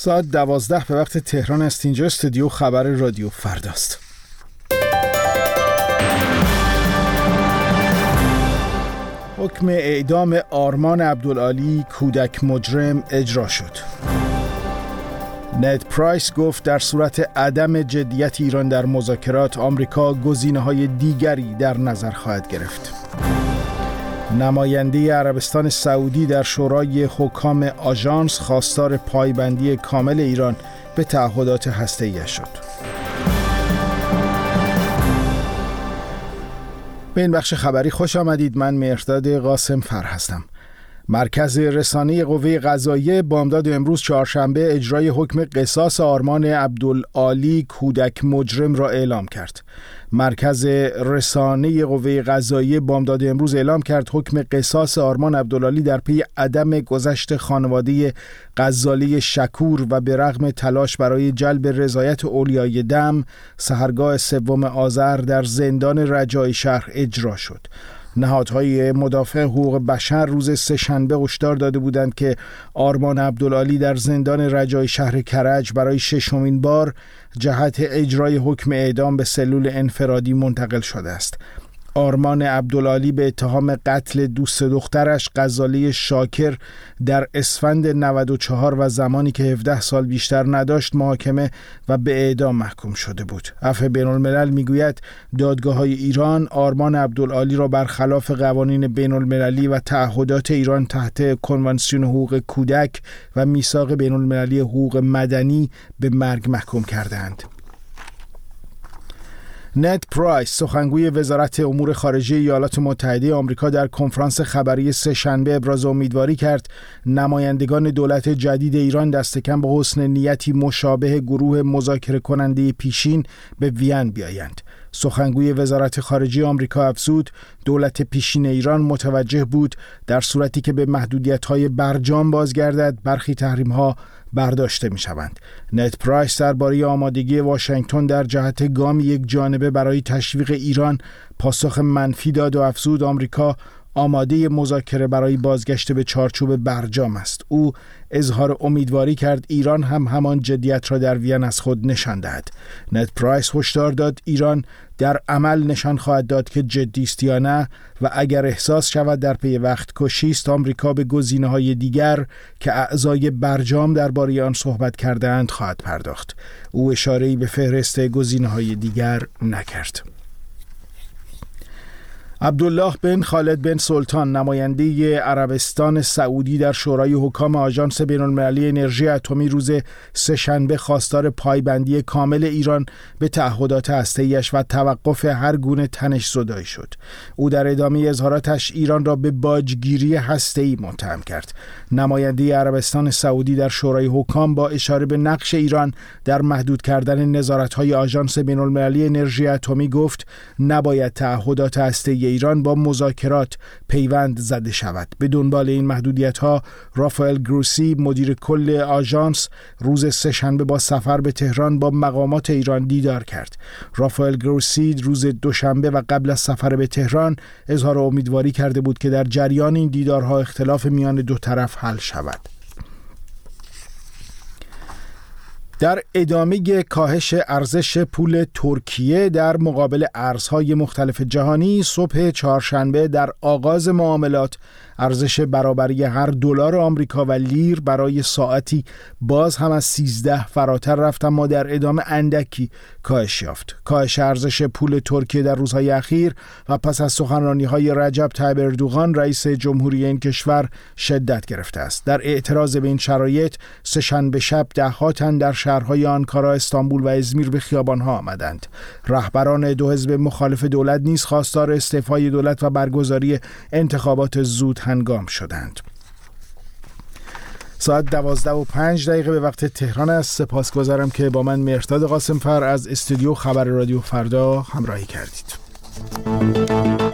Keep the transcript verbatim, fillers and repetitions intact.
ساعت دوازده به وقت تهران است. اینجا استودیو خبر رادیو فرداست. حکم اعدام آرمان عبدالعالی کودک مجرم اجرا شد. نت پرایس گفت در صورت عدم جدیت ایران در مذاکرات، آمریکا گزینه‌های دیگری در نظر خواهد گرفت. نماینده عربستان سعودی در شورای حکام آژانس خواستار پایبندی کامل ایران به تعهدات هسته‌ایش شد. به این بخش خبری خوش آمدید. من مهرداد قاسم فر هستم. مرکز رسانه قوه قضاییه بامداد امروز چهارشنبه اجرای حکم قصاص آرمان عبدالعالی کودک مجرم را اعلام کرد. مرکز رسانه قوه قضاییه بامداد امروز اعلام کرد حکم قصاص آرمان عبدالعالی در پی عدم گذشت خانواده غزالی شکور و به رغم تلاش برای جلب رضایت اولیای دم، سحرگاه سوم آذر در زندان رجایی شهر اجرا شد. نهادهای مدافع حقوق بشر روز سه‌شنبه هشدار داده بودند که آرمان عبدالعالی در زندان رجایی شهر کرج برای ششمین بار جهت اجرای حکم اعدام به سلول انفرادی منتقل شده است. آرمان عبدالعالی به اتهام قتل دوست دخترش غزالی شاکر در اسفند نود و چهار و زمانی که هفده سال بیشتر نداشت محاکمه و به اعدام محکوم شده بود. عفو بین‌الملل میگوید دادگاه‌های ایران آرمان عبدالعالی را برخلاف قوانین بین‌المللی و تعهدات ایران تحت کنوانسیون حقوق کودک و میثاق بین‌المللی حقوق مدنی به مرگ محکوم کردند. نت پرایس سخنگوی وزارت امور خارجه ایالات متحده آمریکا در کنفرانس خبری سه‌شنبه ابراز امیدواری کرد نمایندگان دولت جدید ایران دست کم با حسن نیتی مشابه گروه مذاکره کننده پیشین به وین بیایند. سخنگوی وزارت خارجه آمریکا افزود دولت پیشین ایران متوجه بود در صورتی که به محدودیت‌های برجام بازگردد برخی تحریم‌ها برداشته می‌شوند. نت پرایس درباره آمادگی واشنگتن در جهت گام یک جانبه برای تشویق ایران پاسخ منفی داد و افزود آمریکا آماده مذاکره برای بازگشت به چارچوب برجام است. او اظهار امیدواری کرد ایران هم همان جدیت را در وین از خود نشان دهد. نت پرایس هشدار داد ایران در عمل نشان خواهد داد که جدی است یا نه و اگر احساس شود در پی وقت کشی است آمریکا به گزینه‌های دیگر که اعضای برجام درباره آن صحبت کرده‌اند خواهد پرداخت. او اشاره‌ای به فهرست گزینه‌های دیگر نکرد. عبدالله بن خالد بن سلطان نماینده عربستان سعودی در شورای حکام آژانس بین‌المللی انرژی اتمی روز سه‌شنبه خواستار پایبندی کامل ایران به تعهدات هسته‌ایش و توقف هر گونه تنش‌زدایی شد. او در ادامه اظهاراتش ایران را به باجگیری هسته‌ای متهم کرد. نماینده عربستان سعودی در شورای حکام با اشاره به نقش ایران در محدود کردن نظارت‌های آژانس بین‌المللی انرژی اتمی گفت نباید تعهدات هسته‌ای ایران با مذاکرات پیوند زده شود. به دنبال این محدودیت‌ها رافائل گروسی مدیر کل آژانس روز سه‌شنبه با سفر به تهران با مقامات ایران دیدار کرد. رافائل گروسی روز دوشنبه و قبل از سفر به تهران اظهار امیدواری کرده بود که در جریان این دیدارها اختلاف میان دو طرف حل شود. در ادامه کاهش ارزش پول ترکیه در مقابل ارزهای مختلف جهانی، صبح چهارشنبه در آغاز معاملات ارزش برابری هر دلار آمریکا و لیر برای ساعتی باز هم از سیزده فراتر رفت اما در ادامه اندکی کاهش یافت. کاهش ارزش پول ترکیه در روزهای اخیر و پس از سخنرانی‌های رجب طیب اردوغان رئیس جمهوری این کشور شدت گرفته است. در اعتراض به این شرایط سه‌شنبه شب ده‌ها تن در شهرهای آنکارا، استانبول و ازمیر به خیابان‌ها آمدند. رهبران دو حزب مخالف دولت نیز خواستار استعفای دولت و برگزاری انتخابات زود هنگام شدند. ساعت دوازده و پنج دقیقه به وقت تهران است. سپاسگزارم که با من مهرداد قاسم فر از استودیو خبر رادیو فردا همراهی کردید.